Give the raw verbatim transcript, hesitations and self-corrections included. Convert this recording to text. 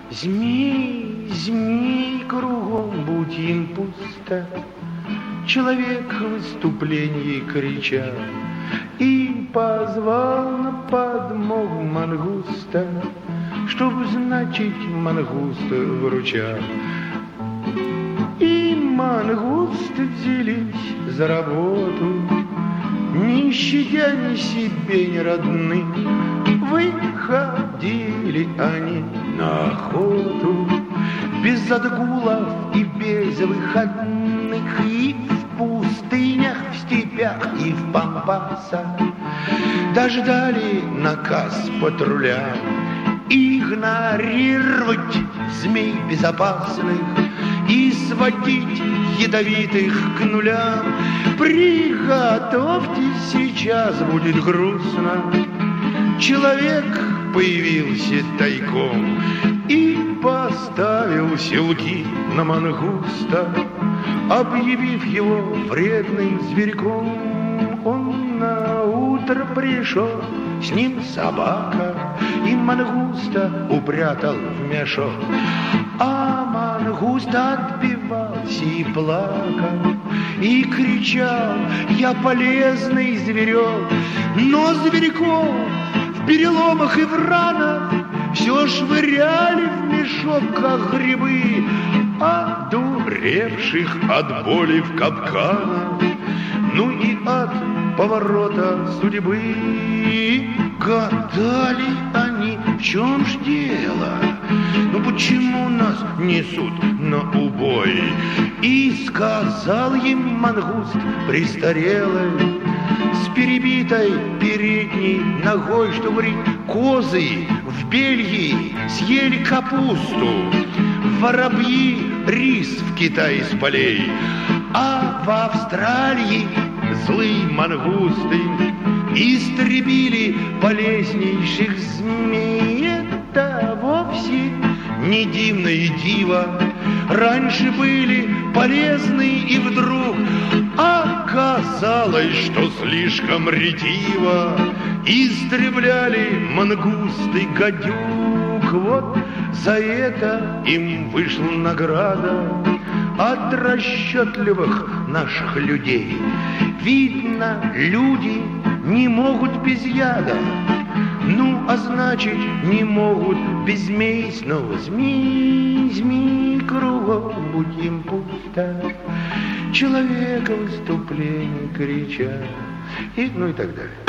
Змей, змей, кругом будь им пусто, человек в выступлении крича и позвал на подмогу мангуста, чтоб, значит, мангуст выручал. И мангусты взялись за работу, не щадя ни себе, ни родных. Выходили они на охоту без отгулов и без выходных, и в пустынях, в степях и в пампасах дождали наказ патруля игнорировать змей безопасных и сводить ядовитых к нулям. Приготовьтесь, сейчас будет грустно. Человек появился тайком и поставил силки на мангуста, объявив его вредным зверьком. Он на утро пришел, с ним собака, и мангуста упрятал в мешок. А мангуст отбивался и плакал, и кричал: я полезный зверек. Но зверьков в переломах и в ранах все швыряли в мешок, как грибы, одуревших от боли в капканах, ну и от поворота судьбы. Гадали они, в чем ж дело, ну почему нас несут на убой? И сказал им мангуст престарелый с перебитой передней ногой, что, говорит, козы в Бельгии съели капусту, воробьи рис в Китае с полей, а в Австралии злые мангусты истребили полезнейших змей. Это вовсе не дивное диво. Раньше были полезны, и вдруг оказалось, что слишком ретиво истребляли мангусты гадюк. Вот за это им вышла награда от расчетливых наших людей. Видно, люди не могут без яда, ну, а значит, не могут без змей. Снова змей, змей, кругом будь им пусто, человека в выступлении крича, и, ну и так далее.